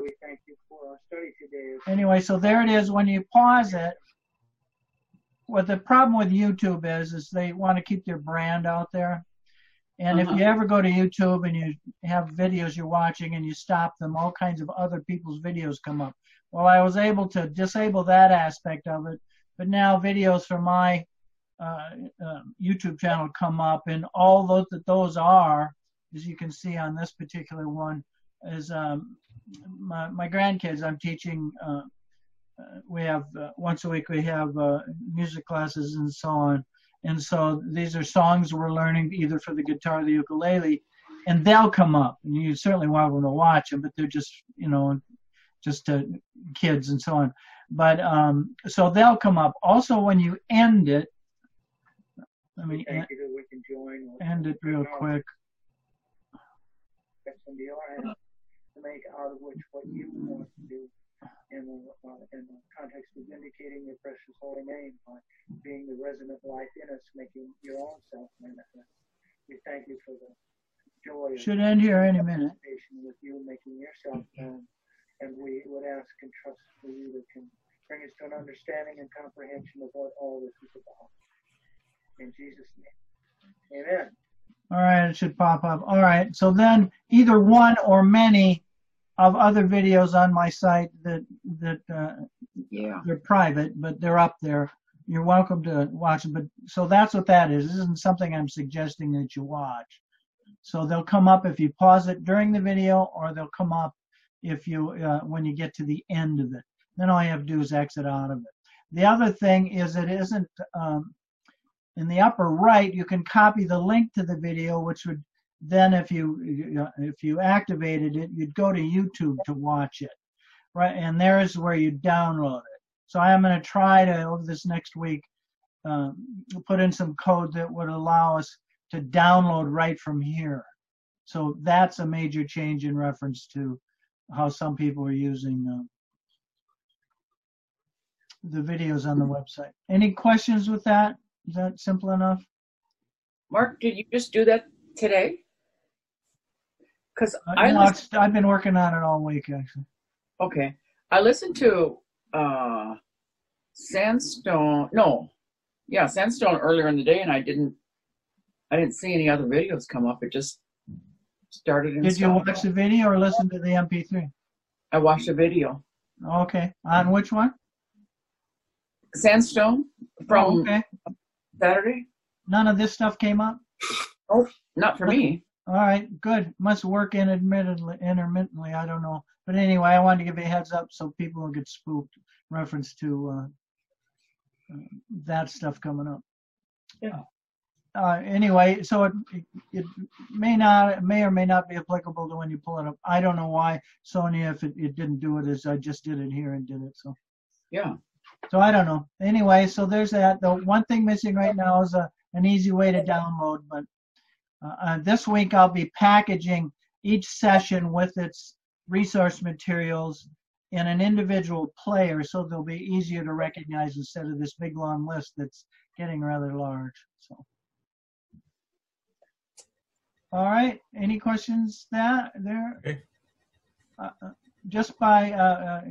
we thank you for our study today. Anyway, so there it is. When you pause it, what the problem with YouTube is they want to keep their brand out there. And if you ever go to YouTube and you have videos you're watching and you stop them, all kinds of other people's videos come up. Well, I was able to disable that aspect of it, but now videos from my YouTube channel come up, and all those are, as you can see on this particular one, is my grandkids. I'm teaching. We have once a week we have music classes and so on. And so these are songs we're learning either for the guitar or the ukulele, and they'll come up. And you certainly want to watch them, but they're just, just kids and so on. But so they'll come up. Also, when you end it, let me end it real quick. That's in your hands to make out of which what you want to do. In the context of vindicating your precious holy name by being the resident life in us, making your own self manifest. We thank you for the joy should end here any minute with you making yourself known, and we would ask and trust for you that can bring us to an understanding and comprehension of what all this is about. In Jesus' name, amen. All right, it should pop up. All right, so then either one or many of other videos on my site that they're private, but they're up there. You're welcome to watch them. But so that's what that is. This isn't something I'm suggesting that you watch. So they'll come up if you pause it during the video, or they'll come up if you when you get to the end of it. Then all you have to do is exit out of it. The other thing is it isn't in the upper right. You can copy the link to the video, which would then if you activated it, you'd go to YouTube to watch it, right? And there's where you download it. So I'm going to try to, over this next week, put in some code that would allow us to download right from here. So that's a major change in reference to how some people are using the videos on the website. Any questions with that? Is that simple enough? Mark, did you just do that today? Because I've been working on it all week, actually. Okay. I listened to Sandstone earlier in the day, and I didn't see any other videos come up. It just started. Did you watch the video or listen to the MP3? I watched the video. Okay. On which one? Sandstone from Saturday. None of this stuff came up? Oh, not for me. All right, good. Must work intermittently. I don't know. But anyway, I wanted to give you a heads up so people don't get spooked in reference to that stuff coming up. Yeah. Anyway, so it may or may not be applicable to when you pull it up. I don't know why Sonia, if it didn't do it as I just did it here and did it. So yeah. So I don't know. Anyway, so there's that. The one thing missing right now is an easy way to download, but this week I'll be packaging each session with its resource materials in an individual player so they'll be easier to recognize instead of this big long list that's getting rather large. So, all right, any questions there? Okay. Just by,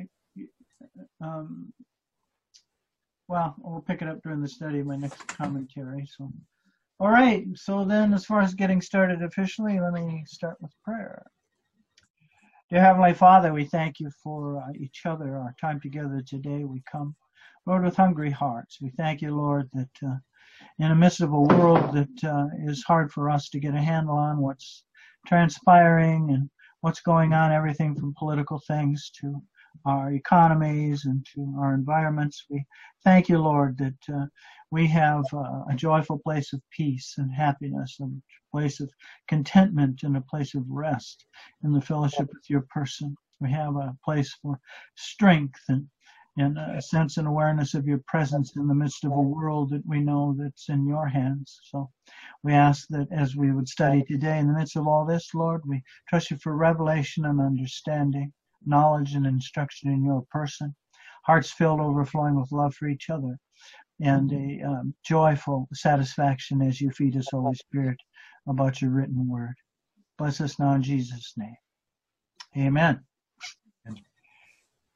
well, we'll pick it up during the study of my next commentary. So. All right, so then as far as getting started officially, let me start with prayer. Dear Heavenly Father, we thank you for each other, our time together today. We come, Lord, with hungry hearts. We thank you, Lord, that in the midst of a world that is hard for us to get a handle on what's transpiring and what's going on, everything from political things to our economies and to our environments. We thank you, Lord, that we have a joyful place of peace and happiness, a place of contentment and a place of rest in the fellowship with your person. We have a place for strength and a sense and awareness of your presence in the midst of a world that we know that's in your hands. So we ask that as we would study today in the midst of all this, Lord, we trust you for revelation and understanding, knowledge and instruction in your person, hearts filled overflowing with love for each other, and a joyful satisfaction as you feed us, Holy Spirit, about your written word. Bless us now in Jesus' name. Amen.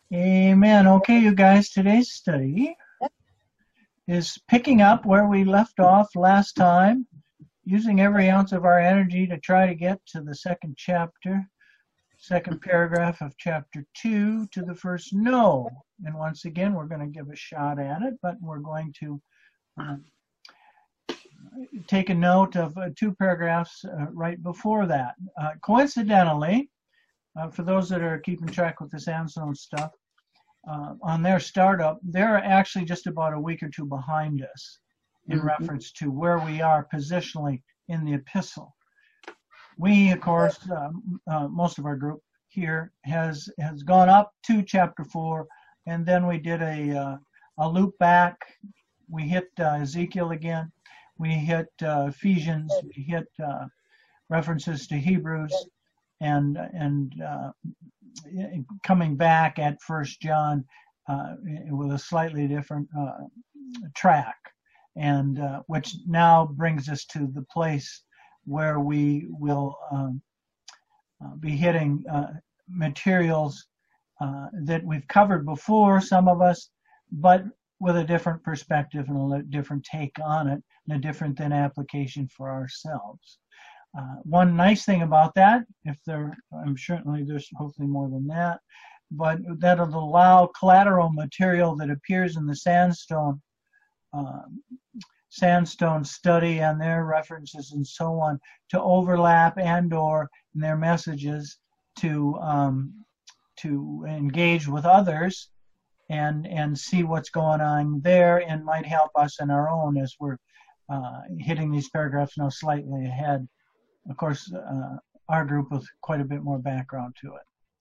Amen. Okay, you guys, today's study is picking up where we left off last time, using every ounce of our energy to try to get to the second chapter, second paragraph of chapter 2, to the first no. And once again, we're going to give a shot at it, but we're going to take a note of 2 paragraphs right before that. Coincidentally, for those that are keeping track with the Sandstone stuff, on their startup, they're actually just about a week or 2 behind us in reference to where we are positionally in the epistle. We, of course, most of our group here has gone up to chapter 4, and then we did a loop back. We hit Ezekiel again. We hit Ephesians. We hit references to Hebrews, and coming back at 1 John with a slightly different track, and which now brings us to the place where we will be hitting materials that we've covered before, some of us, but with a different perspective and a different take on it, and a different then application for ourselves. One nice thing about that, I'm certainly there's hopefully more than that, but that'll allow collateral material that appears in the Sandstone study and their references and so on to overlap and/or in their messages to engage with others and see what's going on there, and might help us in our own as we're hitting these paragraphs now slightly ahead. Of course, our group with quite a bit more background to it.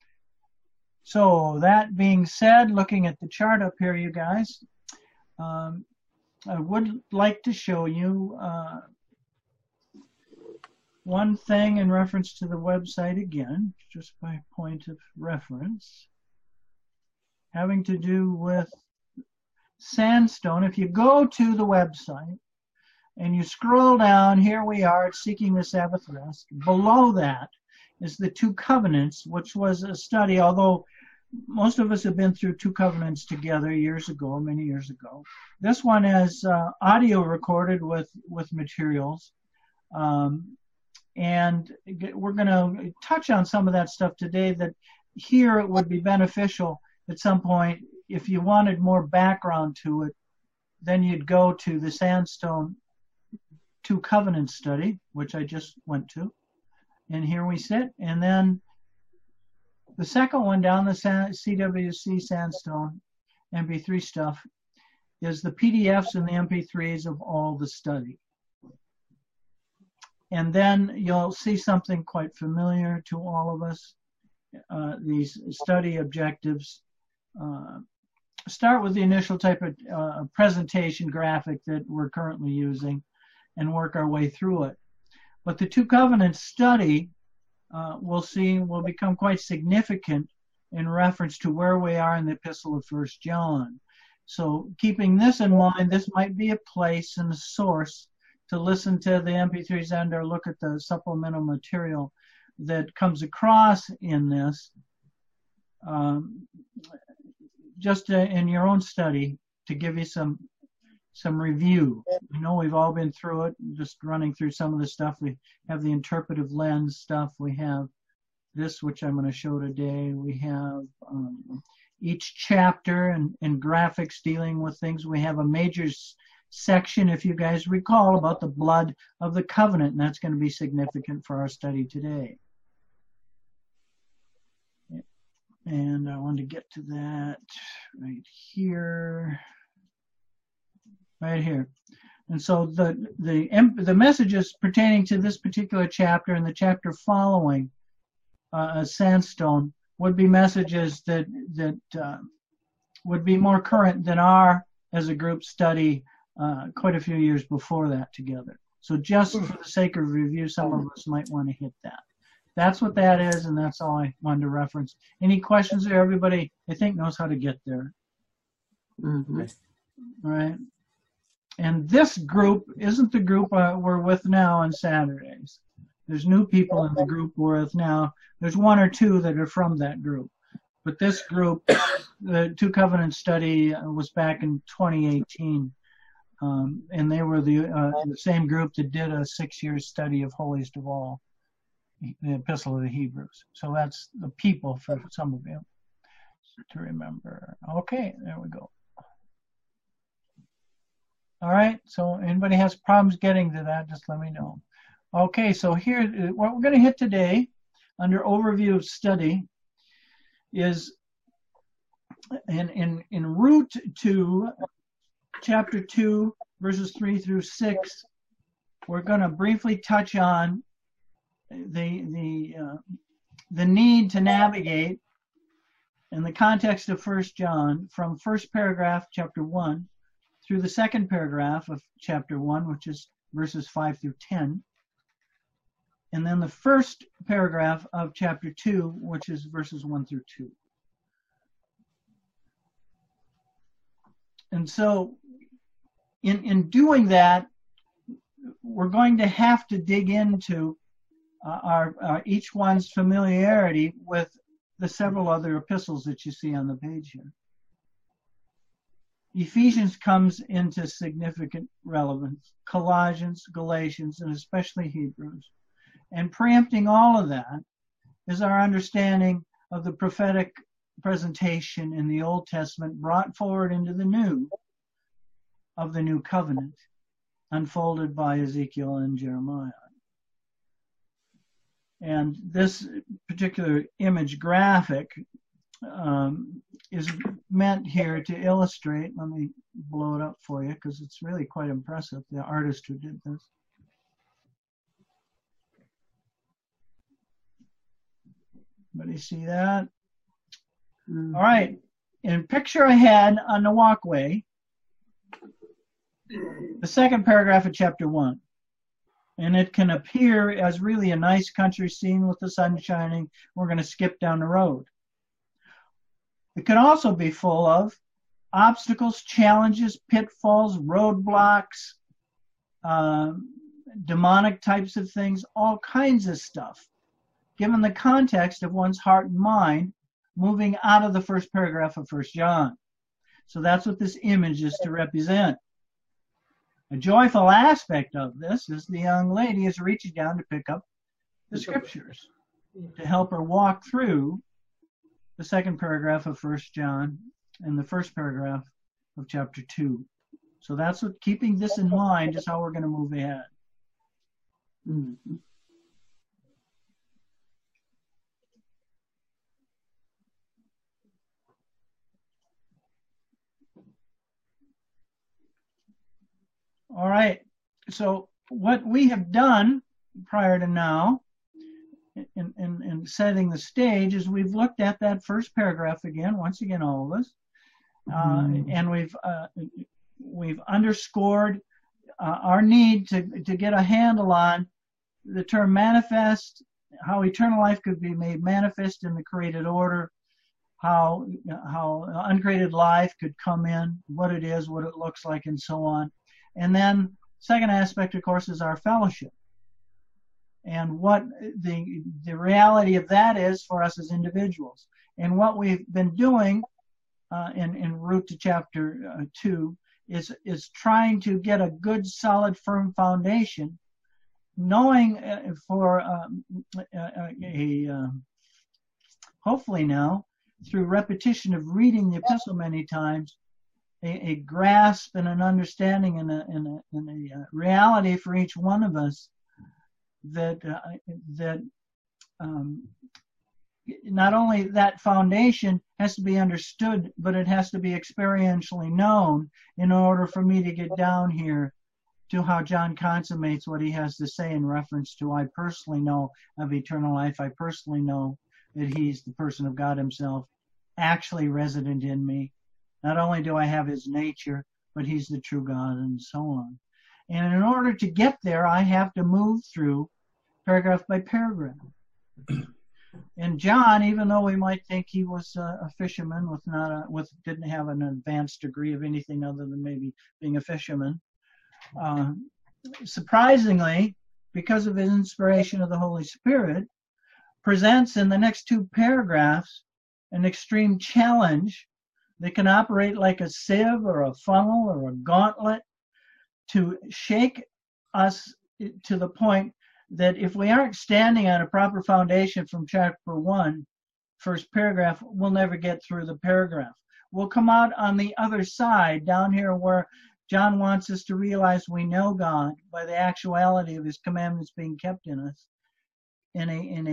So that being said, looking at the chart up here, you guys, I would like to show you one thing in reference to the website again, just by point of reference, having to do with Sandstone. If you go to the website and you scroll down, here we are at Seeking the Sabbath Rest. Below that is the 2 covenants, which was a study, although most of us have been through 2 covenants together years ago, many years ago. This one is audio recorded with materials. And we're going to touch on some of that stuff today, that here it would be beneficial at some point. If you wanted more background to it, then you'd go to the Sandstone 2 covenant study, which I just went to. And here we sit. And then the second one down, the CWC Sandstone MP3 stuff, is the PDFs and the MP3s of all the study. And then you'll see something quite familiar to all of us. These study objectives start with the initial type of presentation graphic that we're currently using and work our way through it. But the 2 covenants study, we'll see, will become quite significant in reference to where we are in the epistle of 1 John. So keeping this in mind, this might be a place and a source to listen to the MP3s and or look at the supplemental material that comes across in this, just in your own study, to give you some review. I know we've all been through it, just running through some of the stuff. We have the interpretive lens stuff. We have this, which I'm going to show today. We have each chapter and graphics dealing with things. We have a major section, if you guys recall, about the blood of the covenant, and that's going to be significant for our study today. And I want to get to that right here. Right here. And so the messages pertaining to this particular chapter and the chapter following Sandstone would be messages that would be more current than our, as a group, study quite a few years before that together. So just for the sake of review, some of us might want to hit that. That's what that is, and that's all I wanted to reference. Any questions there? Everybody, I think, knows how to get there. Mm-hmm. All right. And this group isn't the group we're with now on Saturdays. There's new people in the group we're with now. There's 1 or 2 that are from that group. But this group, the Two Covenants study, was back in 2018. And they were the same group that did a 6-year study of Holiest of All, the Epistle of the Hebrews. So that's the people for some of you to remember. Okay, there we go. All right, so anybody has problems getting to that, just let me know. Okay, so here, what we're going to hit today under overview of study is in root to chapter 2, verses 3 through 6, we're going to briefly touch on the need to navigate in the context of 1 John from first paragraph, chapter 1, through the second paragraph of chapter 1, which is verses 5 through 10, and then the first paragraph of chapter 2, which is verses 1 through 2. And so in doing that, we're going to have to dig into our each one's familiarity with the several other epistles that you see on the page here. Ephesians comes into significant relevance, Colossians, Galatians, and especially Hebrews. And preempting all of that is our understanding of the prophetic presentation in the Old Testament brought forward into the New of the New Covenant, unfolded by Ezekiel and Jeremiah. And this particular image graphic is meant here to illustrate. Let me blow it up for you because it's really quite impressive, the artist who did this. Everybody see that? All right. In picture ahead on the walkway, the second paragraph of chapter 1. And it can appear as really a nice country scene with the sun shining. We're going to skip down the road. It could also be full of obstacles, challenges, pitfalls, roadblocks, demonic types of things, all kinds of stuff, given the context of one's heart and mind moving out of the first paragraph of 1 John. So that's what this image is to represent. A joyful aspect of this is the young lady is reaching down to pick up the scriptures to help her walk through the second paragraph of 1 John and the first paragraph of chapter 2. So that's what, keeping this in mind, is how we're going to move ahead. All right, so what we have done prior to now in setting the stage is we've looked at that first paragraph again, once again, all of us, and we've underscored our need to get a handle on the term manifest, how eternal life could be made manifest in the created order, how uncreated life could come in, what it is, what it looks like, and so on. And then second aspect, of course, is our fellowship. And what the reality of that is for us as individuals. And what we've been doing in route to chapter 2 is trying to get a good, solid, firm foundation, knowing hopefully now, through repetition of reading the epistle many times, a grasp and an understanding and a reality for each one of us that not only that foundation has to be understood, but it has to be experientially known in order for me to get down here to how John consummates what he has to say in reference to, I personally know of eternal life. I personally know that he's the person of God himself, actually resident in me. Not only do I have his nature, but he's the true God, and so on. And in order to get there, I have to move through paragraph by paragraph. And John, even though we might think he was a fisherman didn't have an advanced degree of anything other than maybe being a fisherman, surprisingly, because of his inspiration of the Holy Spirit, presents in the next two paragraphs an extreme challenge that can operate like a sieve or a funnel or a gauntlet to shake us to the point that if we aren't standing on a proper foundation from chapter 1, first paragraph, we'll never get through the paragraph. We'll come out on the other side, down here where John wants us to realize we know God by the actuality of his commandments being kept in us, in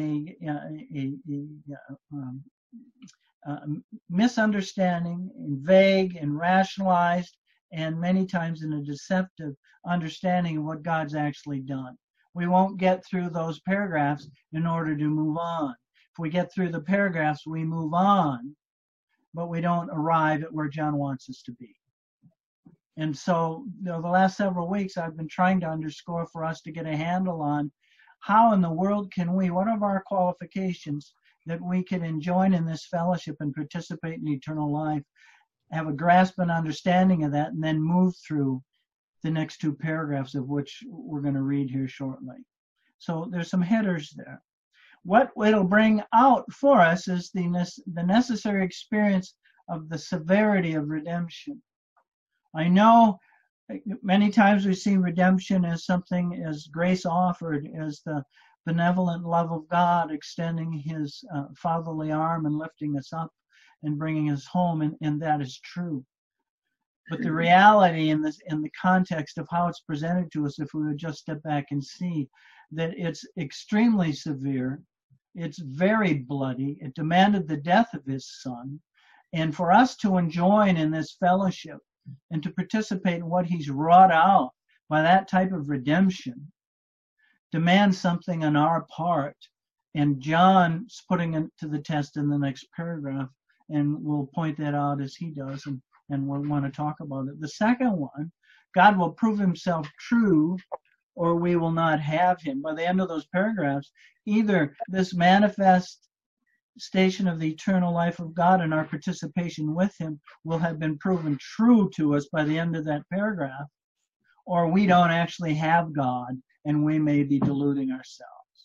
a misunderstanding, and vague and rationalized, and many times in a deceptive understanding of what God's actually done. We won't get through those paragraphs in order to move on. If we get through the paragraphs, we move on, but we don't arrive at where John wants us to be. And so, the last several weeks, I've been trying to underscore for us to get a handle on how in the world can we, what are our qualifications that we can join in this fellowship and participate in eternal life, have a grasp and understanding of that, and then move through the next 2 paragraphs of which we're going to read here shortly. So there's some headers there. What it'll bring out for us is the necessary experience of the severity of redemption. I know many times we've seen redemption as something, as grace offered, as the benevolent love of God extending his fatherly arm and lifting us up and bringing us home, and that is true. But the reality in the context of how it's presented to us, if we would just step back and see that it's extremely severe, it's very bloody, it demanded the death of his son, and for us to join in this fellowship and to participate in what he's wrought out by that type of redemption demands something on our part, and John's putting it to the test in the next paragraph, and we'll point that out as he does, and we'll want to talk about it. The second one, God will prove himself true or we will not have him. By the end of those paragraphs, either this manifestation of the eternal life of God and our participation with him will have been proven true to us by the end of that paragraph, or we don't actually have God and we may be deluding ourselves.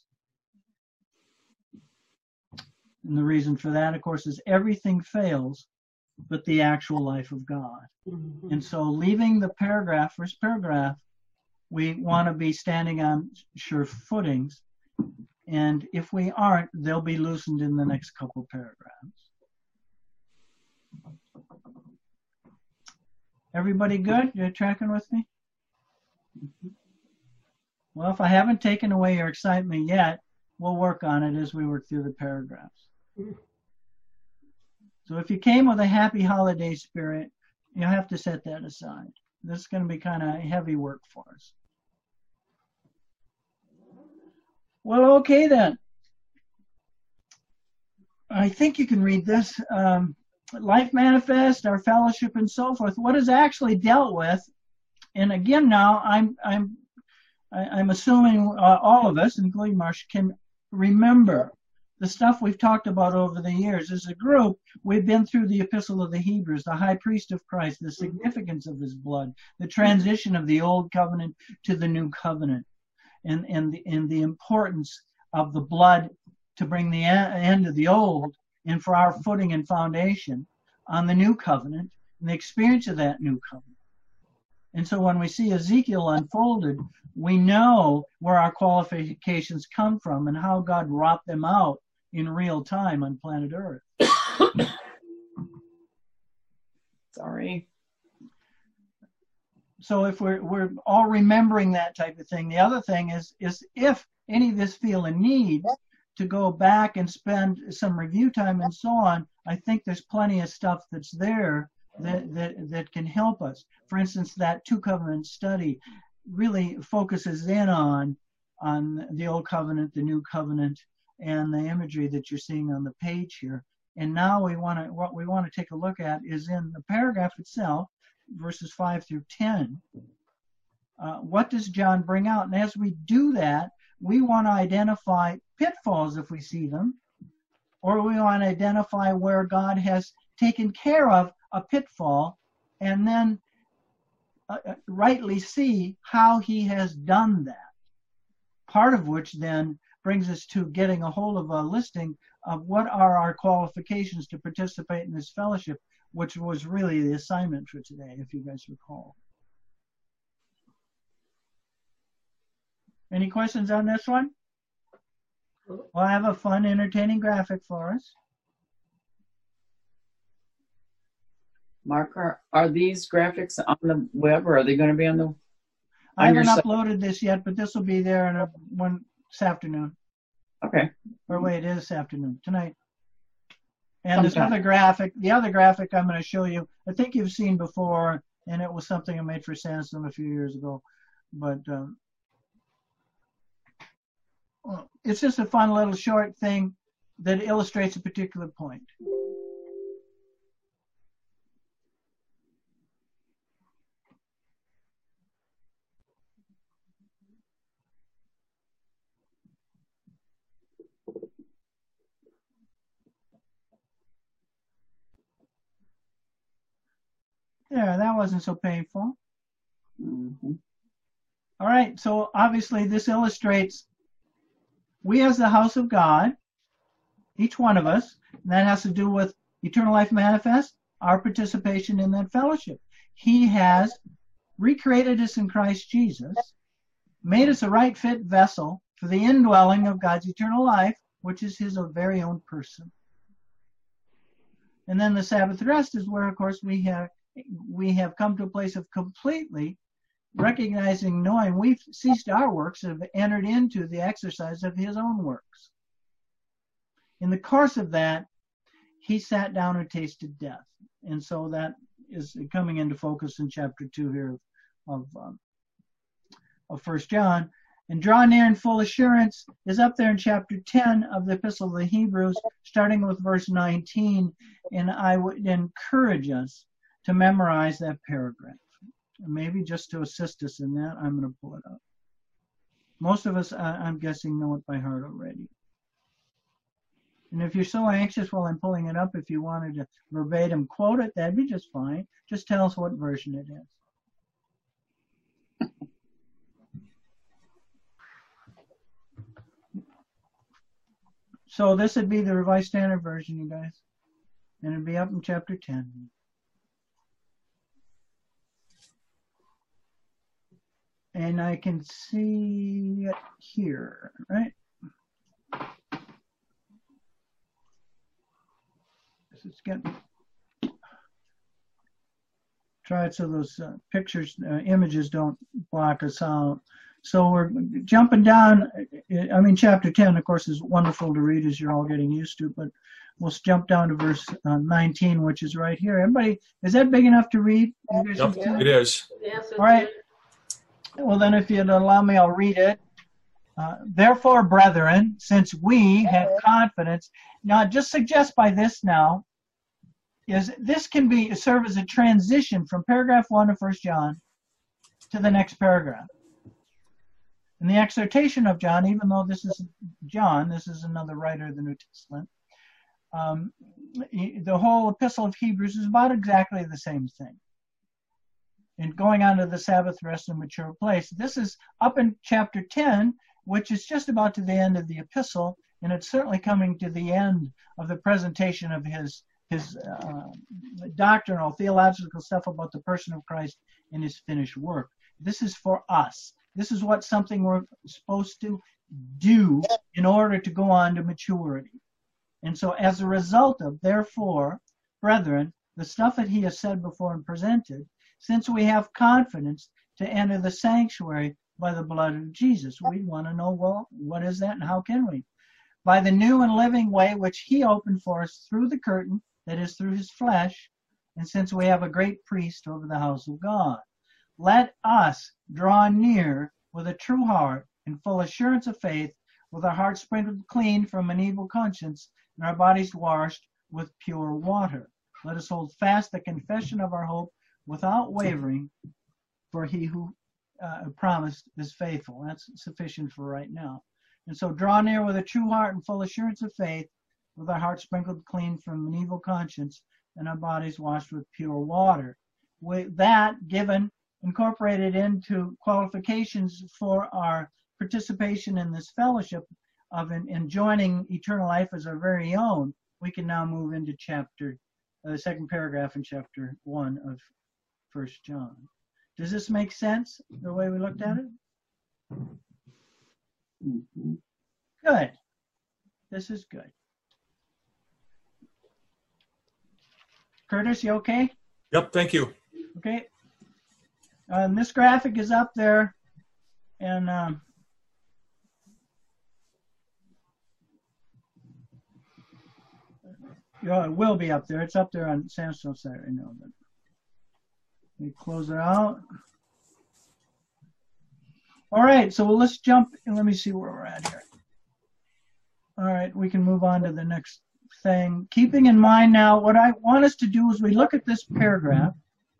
And the reason for that, of course, is everything fails but the actual life of God. Mm-hmm. And so leaving the paragraph, first paragraph, we want to be standing on sure footings. And if we aren't, they'll be loosened in the next couple paragraphs. Everybody good? You're tracking with me? Well, if I haven't taken away your excitement yet, we'll work on it as we work through the paragraphs. So if you came with a happy holiday spirit, you have to set that aside. This is going to be kind of heavy work for us. Well, okay then. I think you can read this. Life Manifest, our fellowship, and so forth. What is actually dealt with, and again now, I'm assuming all of us, including Marcia, can remember the stuff we've talked about over the years. As a group, we've been through the Epistle of the Hebrews, the high priest of Christ, the significance of his blood, the transition of the old covenant to the new covenant, and the importance of the blood to bring the end of the old and for our footing and foundation on the new covenant and the experience of that new covenant. And so when we see Ezekiel unfolded, we know where our qualifications come from and how God wrought them out in real time on planet Earth. Sorry. So if we're all remembering that type of thing, the other thing is if any of us feel a need to go back and spend some review time and so on, I think there's plenty of stuff that's there that can help us. For instance, that two covenant study really focuses in on the old covenant, the new covenant, and the imagery that you're seeing on the page here. And now what we want to take a look at is in the paragraph itself, verses 5 through 10. What does John bring out? And as we do that, we want to identify pitfalls if we see them, or we want to identify where God has taken care of a pitfall and then rightly see how he has done that. Part of which then brings us to getting a hold of a listing of what are our qualifications to participate in this fellowship, which was really the assignment for today, if you guys recall. Any questions on this one? Well, I have a fun, entertaining graphic for us. Mark, are these graphics on the web, or are they going to be on the? I haven't uploaded this yet, but this will be there in one this afternoon. Okay. Or wait, it is this afternoon, tonight. And this other graphic, the other graphic I'm going to show you, I think you've seen before, and it was something I made for Sandstone a few years ago. But it's just a fun little short thing that illustrates a particular point. There, that wasn't so painful. Mm-hmm. All right, so obviously this illustrates we as the house of God, each one of us, and that has to do with eternal life manifest, our participation in that fellowship. He has recreated us in Christ Jesus, made us a right fit vessel for the indwelling of God's eternal life, which is his very own person. And then the Sabbath rest is where, of course, we have come to a place of completely recognizing, knowing we've ceased our works and have entered into the exercise of his own works. In the course of that, he sat down and tasted death. And so that is coming into focus in chapter 2 here of 1 John. And draw near in full assurance is up there in chapter 10 of the Epistle of the Hebrews, starting with verse 19. And I would encourage us to memorize that paragraph. Maybe just to assist us in that, I'm going to pull it up. Most of us, I'm guessing, know it by heart already. And if you're so anxious while I'm pulling it up, if you wanted to verbatim quote it, that'd be just fine. Just tell us what version it is. So this would be the Revised Standard Version, you guys. And it'd be up in chapter 10. And I can see it here, right? It's getting, try it so those pictures, images don't block us out. So we're jumping down. I mean, chapter 10, of course, is wonderful to read as you're all getting used to, but we'll jump down to verse 19, which is right here. Everybody, is that big enough to read? Yep, it is. Yes, All right. Well, then, if you'd allow me, I'll read it. Therefore, brethren, since we have confidence, now just suggest by this now, is this can be serve as a transition from paragraph 1 of 1 John to the next paragraph. In the exhortation of John, even though this is John, this is another writer of the New Testament, the whole epistle of Hebrews is about exactly the same thing. And going on to the Sabbath rest and mature place. This is up in chapter 10, which is just about to the end of the epistle, and it's certainly coming to the end of the presentation of his doctrinal, theological stuff about the person of Christ and his finished work. This is for us. This is what something we're supposed to do in order to go on to maturity. And so as a result of, therefore, brethren, the stuff that he has said before and presented, since we have confidence to enter the sanctuary by the blood of Jesus, we want to know, well, what is that and how can we? By the new and living way which he opened for us through the curtain, that is through his flesh, and since we have a great priest over the house of God, let us draw near with a true heart and full assurance of faith, with our hearts sprinkled clean from an evil conscience and our bodies washed with pure water. Let us hold fast the confession of our hope without wavering, for he who promised is faithful. That's sufficient for right now. And so draw near with a true heart and full assurance of faith, with our hearts sprinkled clean from an evil conscience and our bodies washed with pure water. With that given, incorporated into qualifications for our participation in this fellowship, of enjoining eternal life as our very own, we can now move into the second paragraph in chapter 1 of 1 John. Does this make sense, the way we looked at it? Mm-hmm. Good. This is good. Curtis, you okay? Yep, thank you. Okay. This graphic is up there, and it will be up there. It's up there on Sandstone site right now. But let me close it out. All right, so let's jump and let me see where we're at here. All right, we can move on to the next thing. Keeping in mind now, what I want us to do is we look at this paragraph,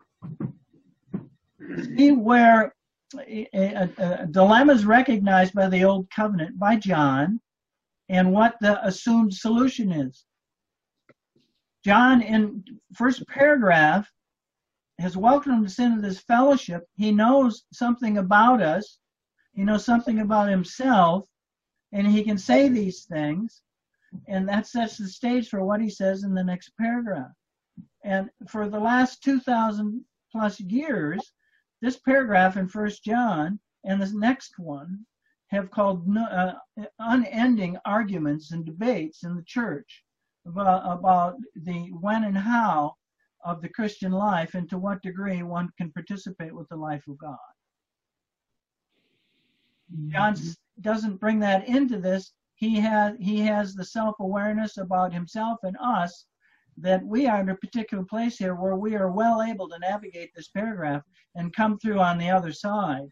see where a dilemma is recognized by the Old Covenant, by John, and what the assumed solution is. John, in first paragraph, has welcomed us into this fellowship. He knows something about us. He knows something about himself, and he can say these things, and that sets the stage for what he says in the next paragraph. And for the last 2,000 plus years, this paragraph in 1 John and this next one have called unending arguments and debates in the church about the when and how of the Christian life and to what degree one can participate with the life of God. John doesn't bring that into this. He has the self-awareness about himself and us that we are in a particular place here where we are well able to navigate this paragraph and come through on the other side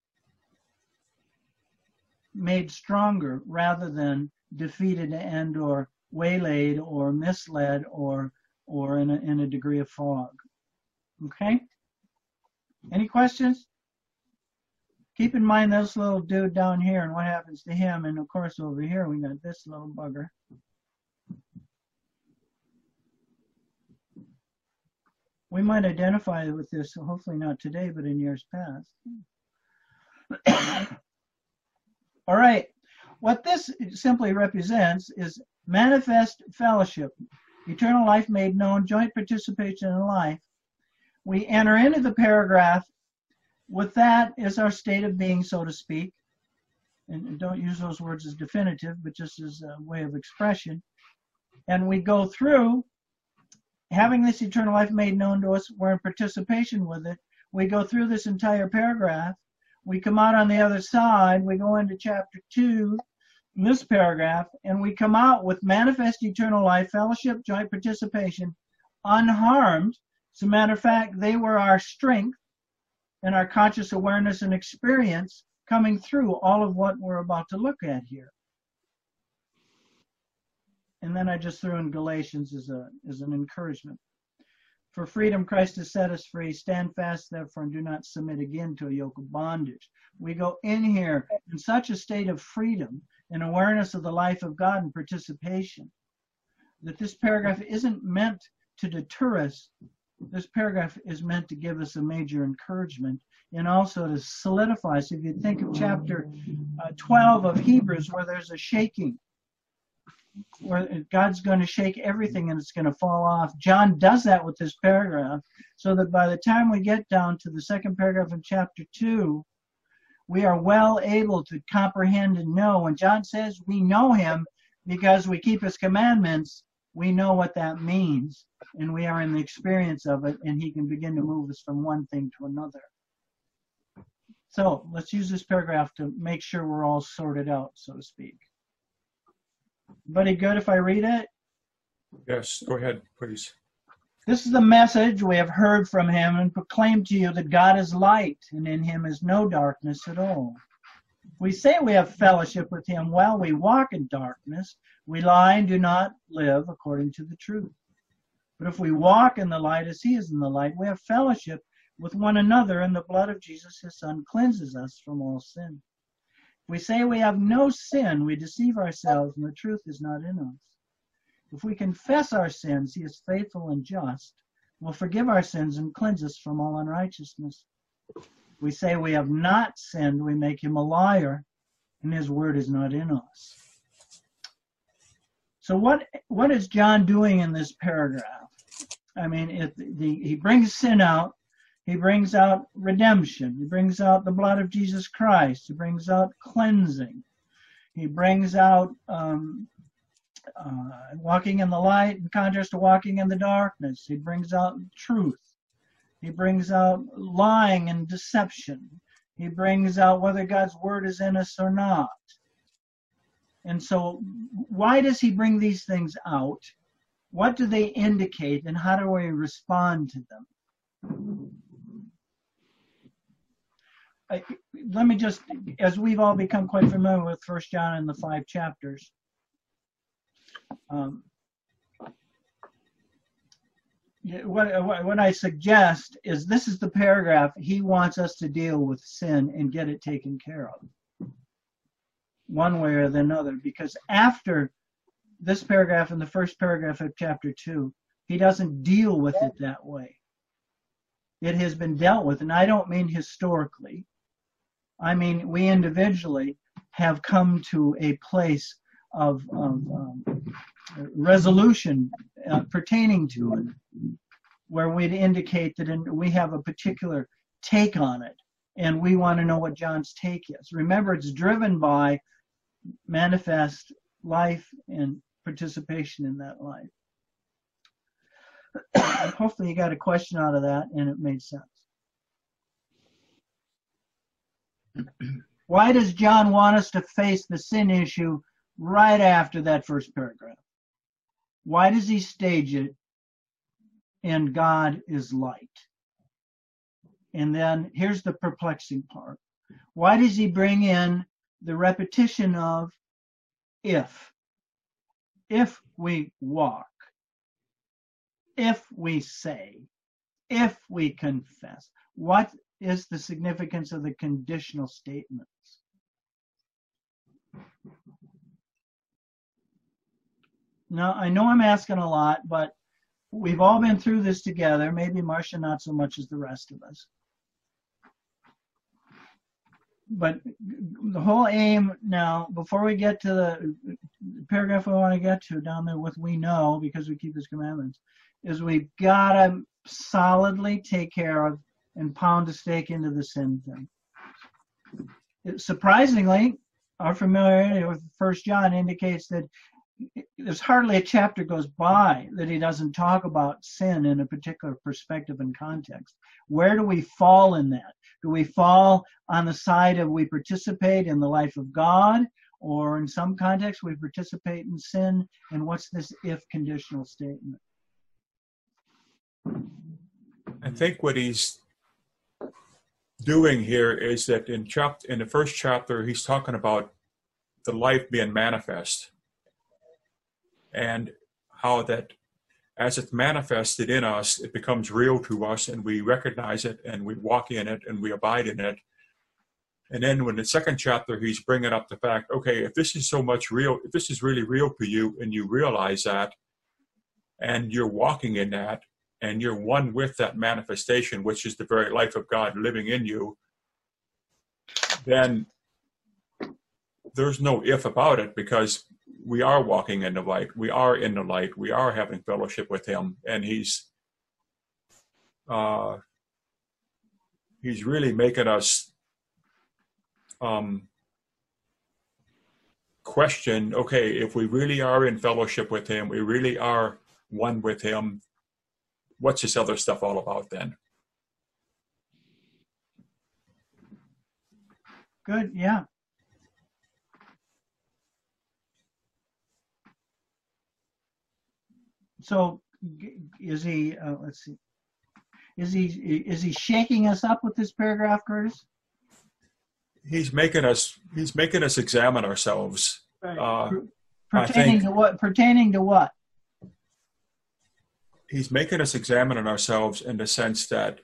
made stronger rather than defeated and or waylaid or misled or in a degree of fog. Okay? Any questions? Keep in mind this little dude down here and what happens to him. And of course over here we got this little bugger. We might identify with this, hopefully not today, but in years past. All right. What this simply represents is manifest fellowship, eternal life made known, joint participation in life. We enter into the paragraph with that as our state of being, so to speak. And don't use those words as definitive, but just as a way of expression. And we go through having this eternal life made known to us. We're in participation with it. We go through this entire paragraph. We come out on the other side. We go into chapter 2, in this paragraph, and we come out with manifest eternal life, fellowship, joint participation, unharmed. As a matter of fact, they were our strength and our conscious awareness and experience coming through all of what we're about to look at here. And then I just threw in Galatians as an encouragement. For freedom Christ has set us free. Stand fast, therefore, and do not submit again to a yoke of bondage. We go in here in such a state of freedom and awareness of the life of God and participation that this paragraph isn't meant to deter us. This paragraph is meant to give us a major encouragement and also to solidify. So if you think of chapter 12 of Hebrews, where there's a shaking, where God's going to shake everything and it's going to fall off. John does that with this paragraph, so that by the time we get down to the second paragraph in chapter 2, we are well able to comprehend and know. When John says we know him because we keep his commandments, we know what that means, and we are in the experience of it, and he can begin to move us from one thing to another. So let's use this paragraph to make sure we're all sorted out, so to speak. Everybody good if I read it? Yes, go ahead, please. This is the message we have heard from him and proclaimed to you, that God is light, and in him is no darkness at all. We say we have fellowship with him while we walk in darkness. We lie and do not live according to the truth. But if we walk in the light as he is in the light, we have fellowship with one another, and the blood of Jesus, his son, cleanses us from all sin. If we say we have no sin, we deceive ourselves, and the truth is not in us. If we confess our sins, he is faithful and just, and will forgive our sins and cleanse us from all unrighteousness. If we say we have not sinned, we make him a liar, and his word is not in us. So what is John doing in this paragraph? I mean, he brings sin out. He brings out redemption. He brings out the blood of Jesus Christ. He brings out cleansing. He brings out walking in the light in contrast to walking in the darkness. He brings out truth. He brings out lying and deception. He brings out whether God's word is in us or not. And so why does he bring these things out? What do they indicate, and how do we respond to them? Let me just, as we've all become quite familiar with 1 John and the 5 chapters, what I suggest is this is the paragraph he wants us to deal with sin and get it taken care of, one way or another, because after this paragraph and the first paragraph of chapter 2, he doesn't deal with it that way. It has been dealt with, and I don't mean historically. I mean, we individually have come to a place of resolution pertaining to it, where we'd indicate that we have a particular take on it, and we want to know what John's take is. Remember, it's driven by manifest life and participation in that life. Hopefully you got a question out of that and it made sense. Why does John want us to face the sin issue right after that first paragraph? Why does he stage it in God is light? And then here's the perplexing part. Why does he bring in the repetition of if we walk, if we say, if we confess? What is the significance of the conditional statements? Now, I know I'm asking a lot, but we've all been through this together. Maybe Marcia not so much as the rest of us. But the whole aim now, before we get to the paragraph we want to get to down there with we know, because we keep his commandments, is we've got to solidly take care of and pound a stake into the sin thing. Surprisingly, our familiarity with 1 John indicates that there's hardly a chapter goes by that he doesn't talk about sin in a particular perspective and context. Where do we fall in that? Do we fall on the side of we participate in the life of God, or in some contexts we participate in sin? And what's this if conditional statement? I think what he's doing here is that in the first chapter, he's talking about the life being manifest, and how that as it's manifested in us, it becomes real to us, and we recognize it, and we walk in it, and we abide in it. And then when the second chapter, he's bringing up the fact, okay, if this is so much real, if this is really real to you, and you realize that, and you're walking in that, and you're one with that manifestation, which is the very life of God living in you, then there's no if about it, because we are walking in the light. We are in the light. We are having fellowship with him. And he's really making us question, okay, if we really are in fellowship with him, we really are one with him, what's this other stuff all about then? Good, yeah. So is he, let's see, is he shaking us up with this paragraph, Curtis? He's making us examine ourselves. Right. Pertaining to what? He's making us examine ourselves in the sense that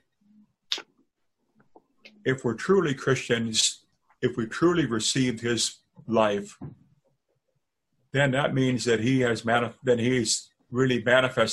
if we're truly Christians, if we truly received his life, then that means that he's really manifested